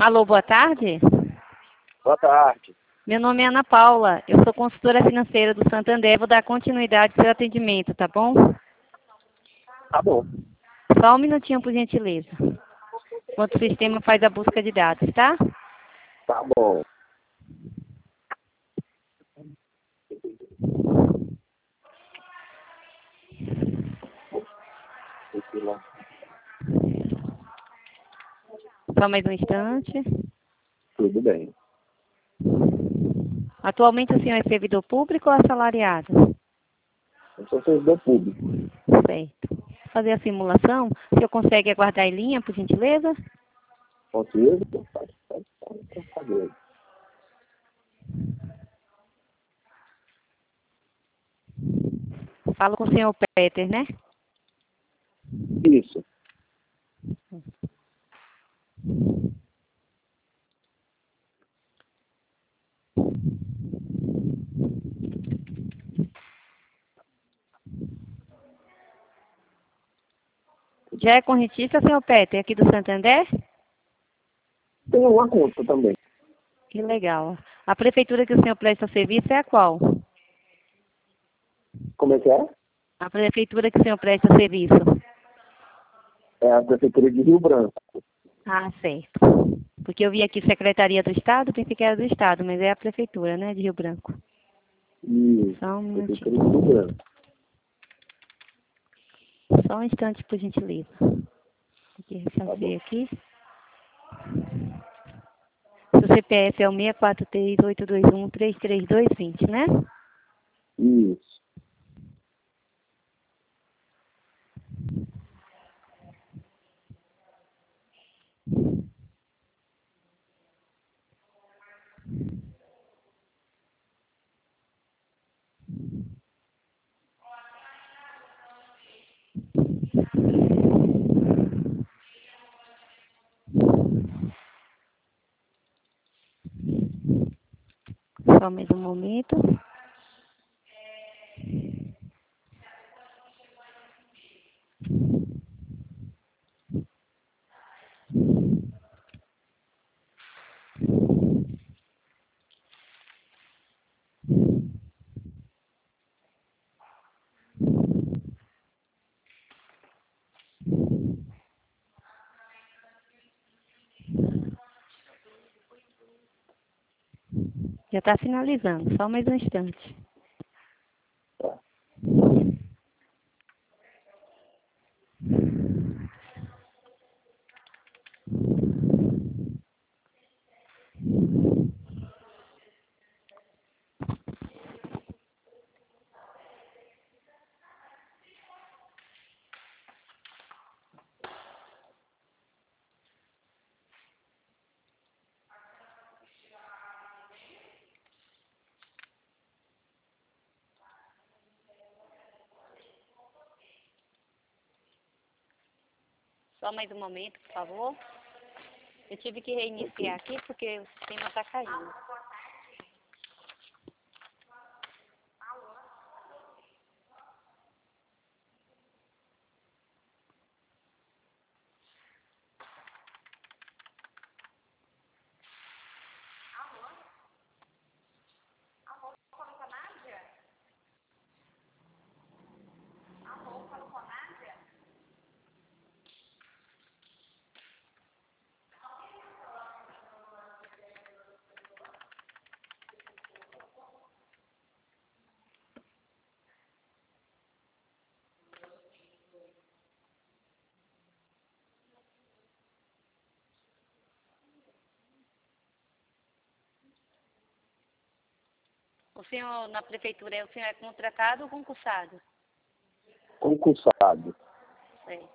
Alô, boa tarde. Boa tarde. Meu nome é Ana Paula. Eu sou consultora financeira do Santander. Vou dar continuidade ao seu atendimento, tá bom? Tá bom. Só um minutinho, por gentileza. Enquanto o sistema faz a busca de dados, tá? Tá bom. Só mais um instante. Tudo bem. Atualmente o senhor é servidor público ou assalariado? Eu sou servidor público. Certo. Vou fazer a simulação. O senhor consegue aguardar em linha, por gentileza? Consigo? Pode fazer. Falo com o senhor Peter, né? Isso. Já é correntista, senhor Peter, aqui do Santander? Tem uma conta também. Que legal. A prefeitura que o senhor presta serviço é a qual? Como é que é? A prefeitura que o senhor presta serviço. É a Prefeitura de Rio Branco. Ah, certo. Porque eu vi aqui Secretaria do Estado, pensei que era do Estado, mas é a prefeitura, né, de Rio Branco. Isso. Só um Prefeitura de Rio minutinho. Branco. Só um instante, por gentileza. Tem que refazer aqui. Seu CPF é o 643-821-33220, né? Isso. Só mais um momento. Já está finalizando, só mais um instante. Tá. Só mais um momento, por favor. Eu tive que reiniciar aqui porque o sistema está caindo. O senhor, na prefeitura, o senhor é contratado ou concursado? Concursado. Certo.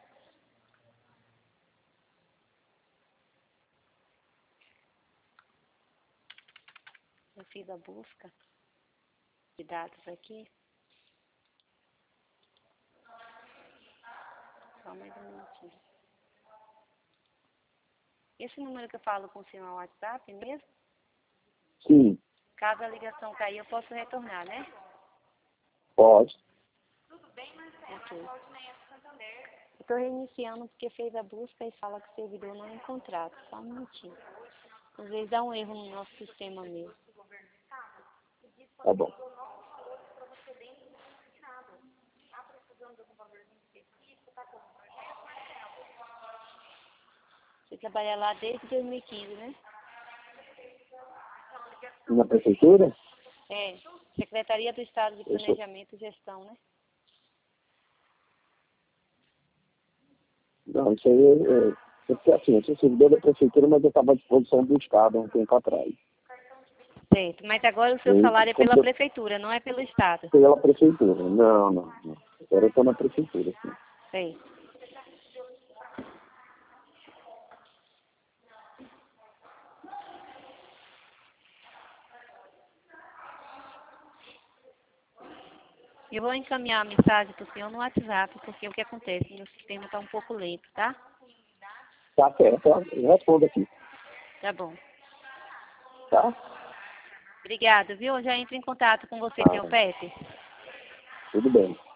Eu fiz a busca de dados aqui. Só mais um minutinho. Esse número que eu falo com o senhor é o WhatsApp mesmo? Sim. Caso a ligação cair, eu posso retornar, né? Pode. Ok. estou reiniciando porque fez a busca e fala que o servidor não é encontrado. Só um minutinho. Às vezes dá um erro no nosso sistema mesmo. Tá bom. Você trabalha lá desde 2015, né? Na prefeitura? É, Secretaria do Estado de Planejamento e Gestão, né? Não, isso aí porque assim, eu sou servidor da prefeitura, mas eu estava à disposição do Estado há um tempo atrás. Certo, mas agora o seu salário é pela prefeitura, não é pelo Estado. Pela prefeitura. Não. Agora eu estou na prefeitura, sim. Certo. Eu vou encaminhar a mensagem para o senhor no WhatsApp, porque o que acontece? Meu sistema está um pouco lento, tá? Tá certo, eu respondo aqui, Tá bom. tá? Obrigada, viu? Eu já entro em contato com você, Tá. senhor Pepe. Tudo bem.